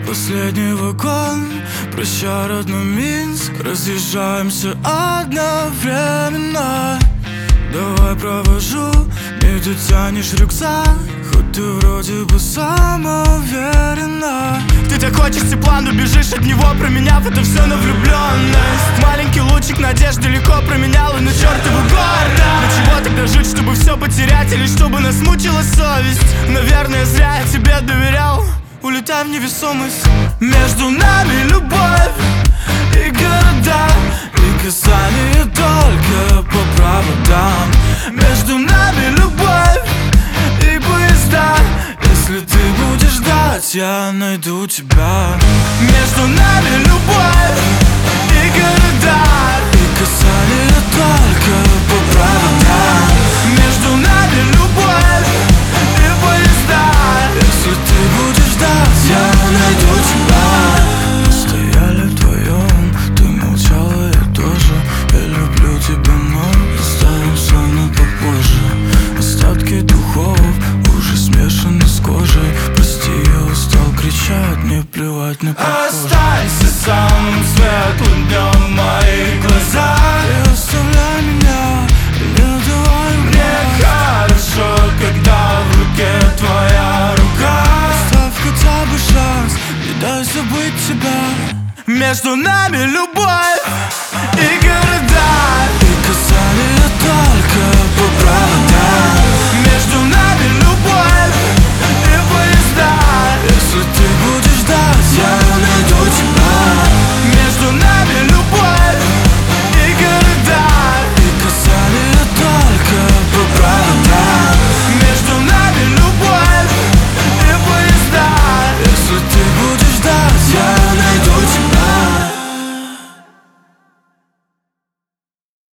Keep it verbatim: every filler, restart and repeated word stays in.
последний вагон. Прощай, родной Минск, разъезжаемся одновременно. Давай провожу, не ты тянешь рюкзак, хоть ты вроде бы самоуверена. Ты так хочешь тепла, но бежишь от него, променяв это все на влюбленность. Маленький лучик надежды легко променял и на чертову гордость. Для чего тогда жить, чтобы все потерять, или чтобы нас мучила совесть? Наверное, зря я тебе доверял. Улетай в невесомость. Между нами любовь и города, и касание только по проводам. Между нами любовь и поезда. Если ты будешь ждать, я найду тебя. Между нами любовь и города, и касание только по проводам. между нами любовь и поезда. Если ты будешь ждать, я найду тебя. Мы стояли вдвоем, ты молчала, я тоже. Я люблю тебя, но оставим все на попозже. Остатки духов уже смешаны с кожей. Прости, я устал кричать, мне плевать на прохожих. Останься самым светлым днем в моих глазах. Не оставляй меня, не давай Мне умирать. хорошо, когда в руке твоя рука. Оставь хотя бы шанс, не дай забыть тебя. Между нами любовь